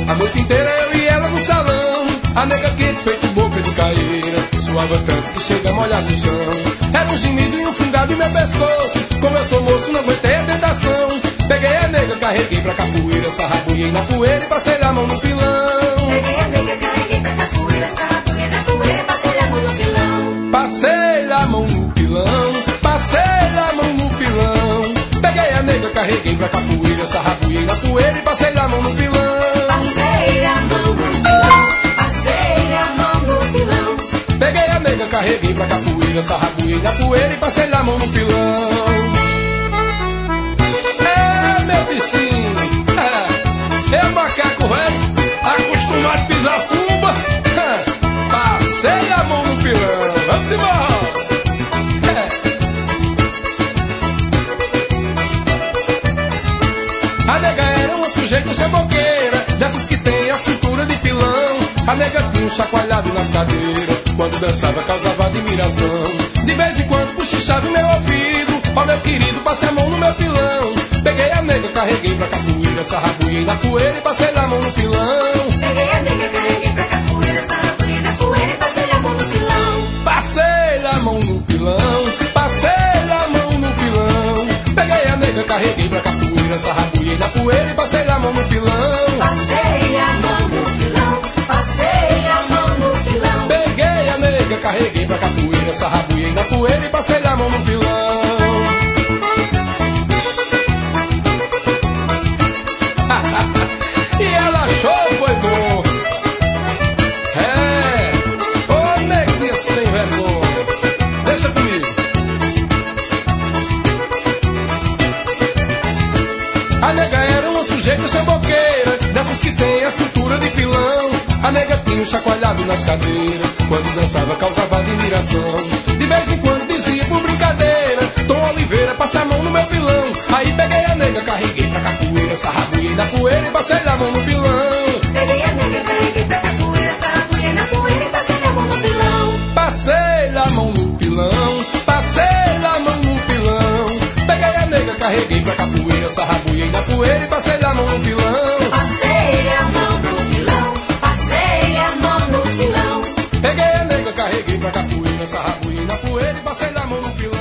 A noite inteira eu e ela no salão. A nega quente feito boca de caeira, suava tanto que chega a molhar no chão. Era um gemido e um fungado em meu pescoço. Como eu sou moço, não aguentei a tentação. Peguei a nega, carreguei pra capoeira, sarrabuei na poeira e passei a mão no pilão. Peguei a nega, carreguei pra capoeira, sarrabuei na poeira e passei a mão no pilão. Passei a mão no pilão, passei a mão no pilão. Peguei a nega, carreguei pra capoeira, sarrabuei na poeira e passei a mão no pilão. Passei a mão no pilão, passei a mão no pilão. Peguei a nega, carreguei pra capoeira, sarrabuei na poeira e passei a mão no pilão. É, meu vizinho, é macaco velho, acostumado a pisar fumba. Passei a mão no pilão, vamos embora. A nega era uma sujeita cheboqueira, dessas que tem a cintura de pilão. A nega tinha um chacoalhado nas cadeiras, quando dançava causava admiração. De vez em quando cochichava em meu ouvido, ó meu querido, passe a mão no meu pilão. Peguei a nega, carreguei pra capoeira, sarrabuei na poeira e passei a mão no pilão. Peguei a nega, carreguei pra capoeira, sarrabuei na poeira e passei a mão no pilão. Passei a mão no pilão, passei a mão no pilão. Peguei a nega, carreguei pra capoeira, sarrabuei na poeira e passei a mão no pilão. Passei a mão no pilão, passei a mão no pilão. Peguei a nega, carreguei pra capoeira, sarrabuei na poeira e passei a mão no pilão. E ela achou, foi bom. É, ô neguinha sem vergonha, deixa comigo. A nega era uma sujeita chamboqueira, dessas que tem a cintura de pilão. A nega tinha um chacoalhado nas cadeiras, quando dançava causava admiração. De vez em quando dizia por brincadeira, Tom Oliveira, passe a mão no meu pilão. Aí peguei a nega, carreguei pra capoeira, sarrabuei na poeira e passei a mão no pilão. Peguei a nega, carreguei pra capoeira, sarrabuei na poeira e passei a mão no pilão. Passei a mão no pilão, passei a mão no pilão. Peguei a nega, carreguei pra capoeira, sarrabuei na poeira e passei a mão no pilão. Passei a mão no pilão, passei a mão no pilão. Peguei a nega, carreguei pra capoeira, sarrabuei na poeira e passei a mão no pilão.